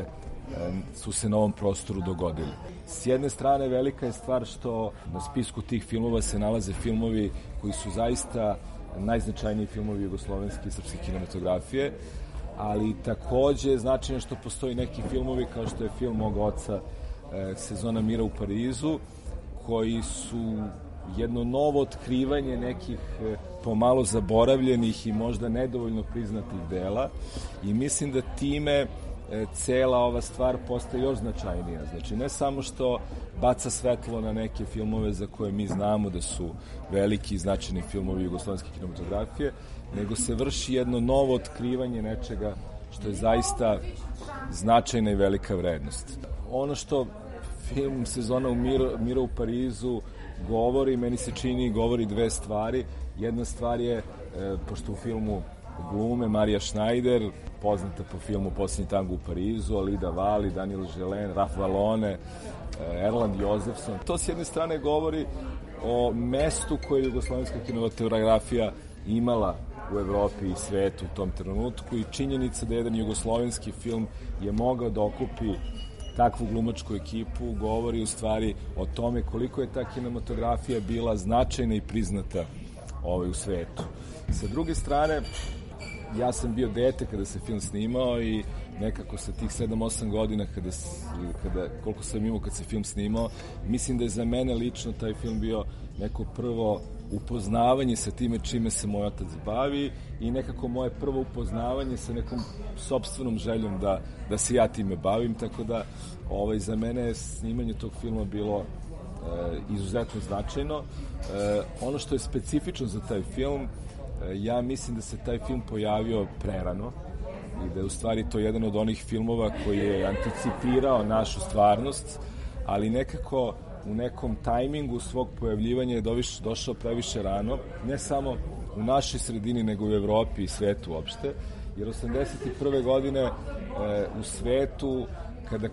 su se na ovom prostoru dogodili. S jedne strane, velika je stvar što na spisku tih filmova se nalaze filmovi koji su zaista najznačajniji filmovi jugoslovenske i srpske kinematografije, ali takođe značajno što postoji neki filmovi kao što je film mog oca Sezona mira u Parizu, koji su jedno novo otkrivanje nekih pomalo zaboravljenih i možda nedovoljno priznatih dela i mislim da time cela ova stvar postaje još značajnija. Znači, ne samo što baca svetlo na neke filmove za koje mi znamo da su veliki i značajni filmovi jugoslovenske kinematografije, nego se vrši jedno novo otkrivanje nečega što je zaista značajna i velika vrednost. Ono što film Sezona u Mira, Mira u Parizu govori, meni se čini, govori dve stvari. Jedna stvar je, e, pošto u filmu glume Marija Schneider, poznata po filmu Posljednji tango u Parizu, Alida Valli, Daniel Želen, Raf Valone, Erland Jozefson. To s jedne strane govori o mestu koje je jugoslovenska kinematografija imala u Evropi i svetu u tom trenutku i činjenica da jedan jugoslovenski film je mogao da okupi takvu glumačku ekipu govori u stvari o tome koliko je ta kinematografija bila značajna i priznata ovaj, u svetu. Sa druge strane, ja sam bio dete kada se film snimao i nekako sa tih sedam osam godina kada, kada, koliko sam imao kad se film snimao, mislim da je za mene lično taj film bio neko prvo upoznavanje sa time čime se moj otac bavi i nekako moje prvo upoznavanje sa nekom sopstvenom željom da, da se ja time bavim, tako da ovaj, za mene je snimanje tog filma bilo e, izuzetno značajno. E, ono što je specifično za taj film, e, ja mislim da se taj film pojavio prerano i da je u stvari to jedan od onih filmova koji je anticipirao našu stvarnost, ali nekako u nekom tajmingu svog pojavljivanja je doviš, došao previše rano, ne samo u našoj sredini, nego u Evropi i svetu uopšte, jer osamdeset prve godine e, u svetu, kada,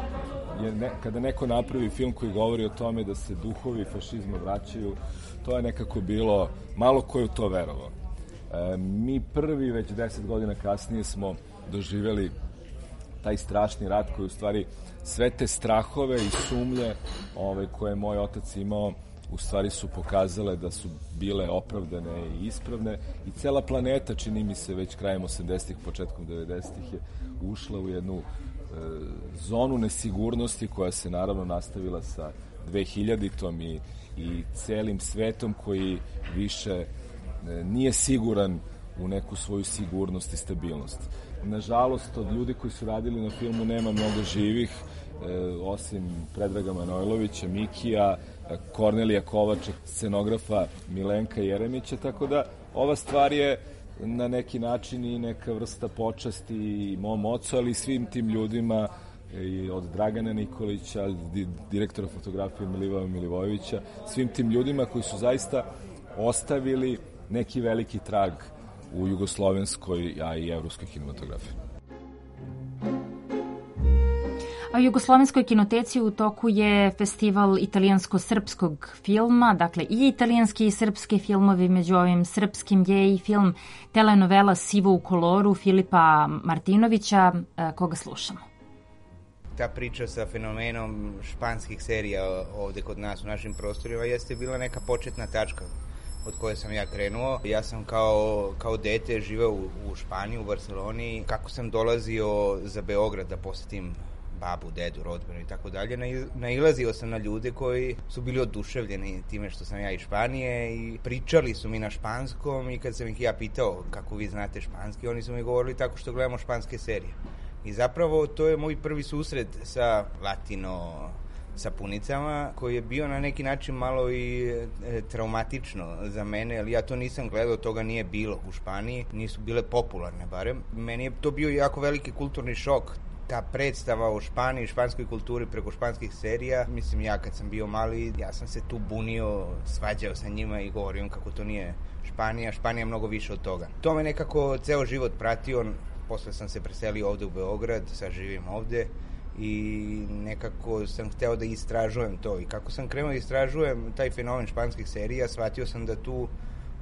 je ne, kada neko napravi film koji govori o tome da se duhovi fašizma vraćaju, to je nekako bilo, malo ko je u to verovao. E, mi prvi, već deset godina kasnije, smo doživjeli taj strašni rat koji u stvari sve te strahove i sumlje ove, koje je moj otac imao u stvari su pokazale da su bile opravdane i ispravne i cela planeta, čini mi se, već krajem osamdesetih, početkom devedesetih je ušla u jednu e, zonu nesigurnosti koja se naravno nastavila sa dvehiljaditom i, i celim svetom koji više e, nije siguran u neku svoju sigurnost i stabilnost. Nažalost, od ljudi koji su radili na filmu nema mnogo živih, e, osim Predraga Manojlovića, Mikija, Kornelija Kovača, scenografa Milenka Jeremića, tako da ova stvar je na neki način i neka vrsta počasti i mom ocu, ali i svim tim ljudima, i od Dragana Nikolića, direktora fotografije Milivoja Milivojevića, svim tim ljudima koji su zaista ostavili neki veliki trag u jugoslovenskoj, a i evropskoj kinematografiji. A u Jugoslovenskoj kinoteci u toku je festival italijansko-srpskog filma, dakle i italijanski i srpski filmovi, među ovim srpskim je i film telenovela Sivo u koloru Filipa Martinovića, koga slušamo. Ta priča sa fenomenom španskih serija ovde kod nas u našim prostorima jeste bila neka početna tačka od koje sam ja krenuo. Ja sam kao, kao dete živeo u, u Španiji, u Barceloni. Kako sam dolazio za Beograd da posetim babu, dedu, rodbinu i tako dalje, nailazio sam na ljude koji su bili oduševljeni time što sam ja iz Španije i pričali su mi na španskom i kad sam ih ja pitao kako vi znate španski, oni su mi govorili tako što gledamo španske serije. I zapravo to je moj prvi susret sa latino sapunicama, koji je bio na neki način malo i e, traumatično za mene, ali ja to nisam gledao, toga nije bilo u Španiji, nisu bile popularne barem. Meni je to bio jako veliki kulturni šok, ta predstava o Španiji, španskoj kulturi preko španskih serija. Mislim, ja kad sam bio mali, ja sam se tu bunio, svađao sa njima i govorio kako to nije Španija, Španija je mnogo više od toga. To me nekako ceo život pratio, posle sam se preselio ovde u Beograd, sad živim ovde i nekako sam hteo da istražujem to i kako sam krenuo da istražujem taj fenomen španskih serija, shvatio sam da tu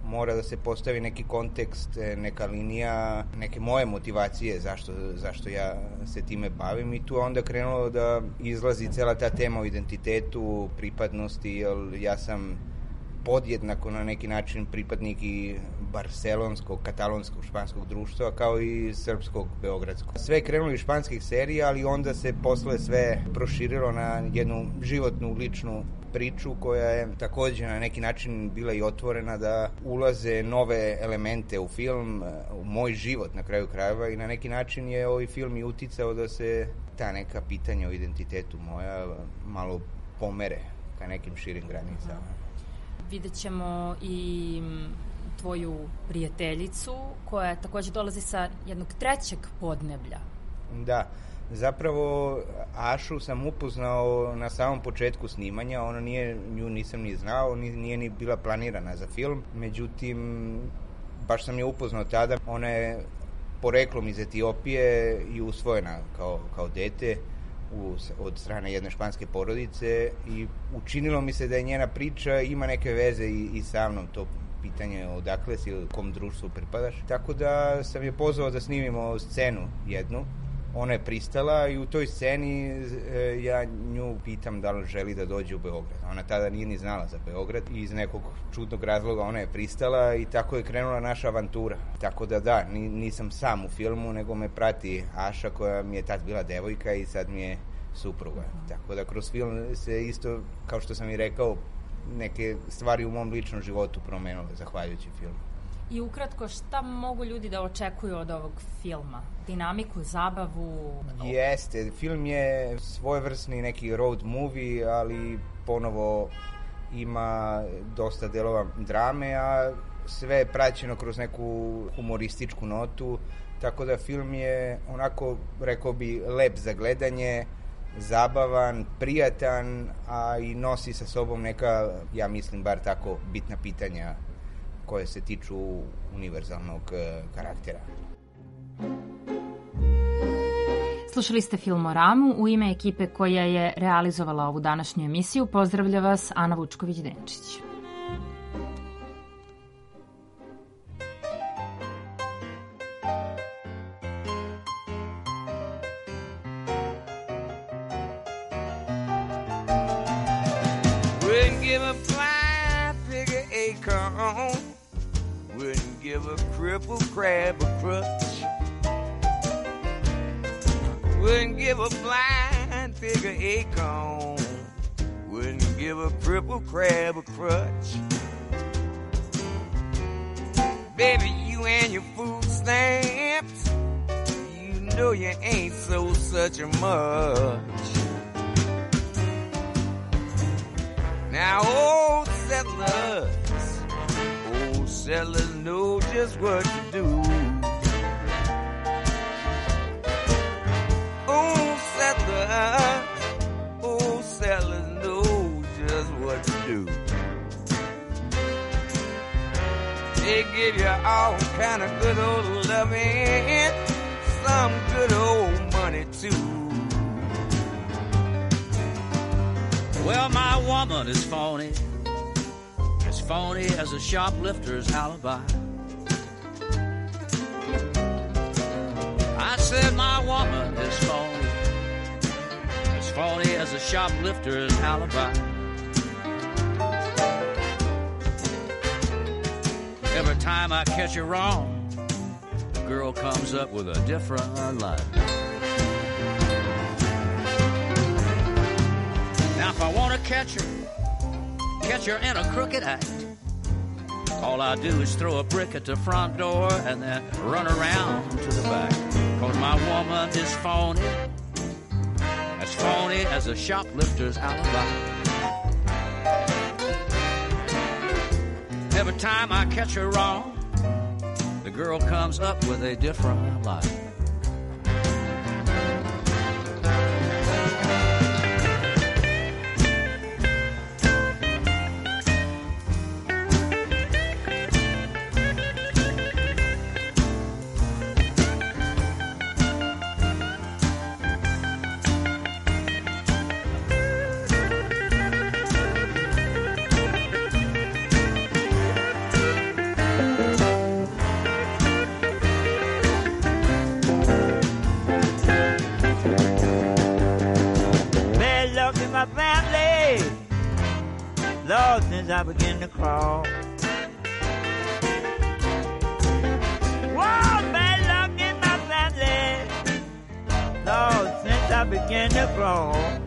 mora da se postavi neki kontekst, e, neka linija, neke moje motivacije zašto, zašto ja se time bavim i tu je onda krenulo da izlazi cela ta tema o identitetu, pripadnosti, jer ja sam podjednako na neki način pripadnik i barcelonskog, katalonskog, španskog društva, kao i srpskog, beogradskog. Sve je krenulo iz španskih serija, ali onda se posle sve proširilo na jednu životnu, ličnu priču koja je takođe na neki način bila i otvorena da ulaze nove elemente u film, u moj život na kraju krajeva i na neki način je ovaj film i uticao da se ta neka pitanja o identitetu moja malo pomere ka nekim širim granicama. Vidjet ćemo i tvoju prijateljicu koja takođe dolazi sa jednog trećeg podneblja. Da, zapravo Ašu sam upoznao na samom početku snimanja, ona nije, nju nisam ni znao, nije ni bila planirana za film, međutim, baš sam je upoznao tada, ona je poreklom iz Etiopije i usvojena kao, kao dete u, od strane jedne španske porodice i učinilo mi se da je njena priča ima neke veze i, i sa mnom, to pitanje odakle si, kom društvu pripadaš. Tako da sam je pozvao da snimimo scenu jednu. Ona je pristala i u toj sceni e, ja nju pitam da li želi da dođe u Beograd. Ona tada nije ni znala za Beograd i iz nekog čudnog razloga ona je pristala i tako je krenula naša avantura. Tako da da, nisam sam u filmu, nego me prati Aša koja mi je tad bila devojka i sad mi je supruga. Tako da kroz film se isto, kao što sam i rekao, neke stvari u mom ličnom životu promenile zahvaljujući filmu. I ukratko, šta mogu ljudi da očekuju od ovog filma? Dinamiku, zabavu? Jeste, film je svojevrsni neki road movie, ali ponovo ima dosta delova drame, a sve je praćeno kroz neku humorističku notu, tako da film je onako, rekao bi, lep za gledanje, zabavan, prijatan, a i nosi sa sobom neka, ja mislim bar tako, bitna pitanja koje se tiču univerzalnog karaktera. Slušali ste Filmoramu. U ime ekipe koja je realizovala ovu današnju emisiju pozdravlja vas Ana Vučković-Denčić. Wouldn't give a crippled crab a crutch. Wouldn't give a blind pig an acorn. Wouldn't give a crippled crab a crutch. Baby, you and your food stamps, you know you ain't so such a much. Now, old settlers, old settlers know just what to do. Old settlers, old settlers know just what to do. They give you all kind of good old loving, some good old money too. Well, my woman is phony, as phony as a shoplifter's alibi. I said my woman is phony, as phony as a shoplifter's alibi. Every time I catch her wrong, the girl comes up with a different lie. Now if I want to catch her, catch her in a crooked act, all I do is throw a brick at the front door and then run around to the back. Cause my woman is phony, as phony as a shoplifter's alibi. Every time I catch her wrong, the girl comes up with a different lie. luck in my family. Lord, since I began to crawl. Whoa, bad luck in my family. Lord, since I began to crawl.